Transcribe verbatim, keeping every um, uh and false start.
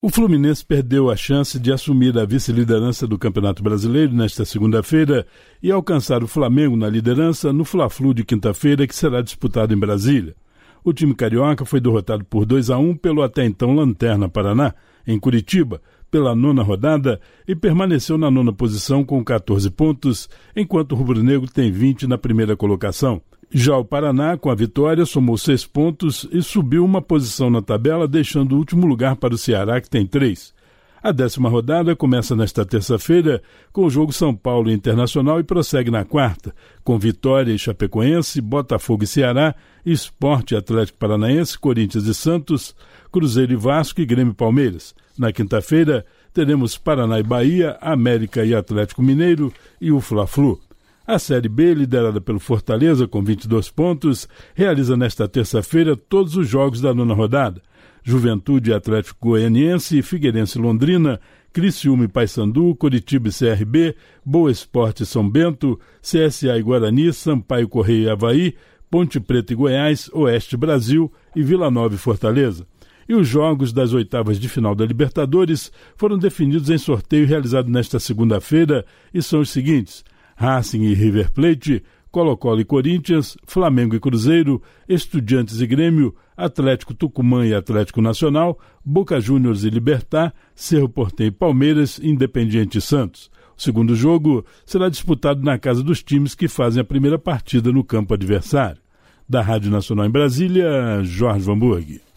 O Fluminense perdeu a chance de assumir a vice-liderança do Campeonato Brasileiro nesta segunda-feira e alcançar o Flamengo na liderança no Fla-Flu de quinta-feira, que será disputado em Brasília. O time carioca foi derrotado por dois a um pelo até então Lanterna Paraná, em Curitiba, pela nona rodada, e permaneceu na nona posição com quatorze pontos, enquanto o rubro-negro tem vinte na primeira colocação. Já o Paraná, com a vitória, somou seis pontos e subiu uma posição na tabela, deixando o último lugar para o Ceará, que tem três. A décima rodada começa nesta terça-feira com o jogo São Paulo e Internacional e prossegue na quarta, com Vitória e Chapecoense, Botafogo e Ceará, Sport e Atlético Paranaense, Corinthians e Santos, Cruzeiro e Vasco e Grêmio e Palmeiras. Na quinta-feira, teremos Paraná e Bahia, América e Atlético Mineiro e o Fla-Flu. A Série B, liderada pelo Fortaleza com vinte e dois pontos, realiza nesta terça-feira todos os jogos da nona rodada. Juventude e Atlético Goianiense, Figueirense e Londrina, Criciúma e Paysandu, Coritiba e C R B, Boa Esporte e São Bento, C S A e Guarani, Sampaio Correia e Avaí, Ponte Preta e Goiás, Oeste Brasil e Vila Nova e Fortaleza. E os jogos das oitavas de final da Libertadores foram definidos em sorteio realizado nesta segunda-feira e são os seguintes: Racing e River Plate, Colo-Colo e Corinthians, Flamengo e Cruzeiro, Estudiantes e Grêmio, Atlético Tucumã e Atlético Nacional, Boca Juniors e Libertad, Cerro Porteño e Palmeiras, Independiente e Santos. O segundo jogo será disputado na casa dos times que fazem a primeira partida no campo adversário. Da Rádio Nacional em Brasília, Jorge Vanburg.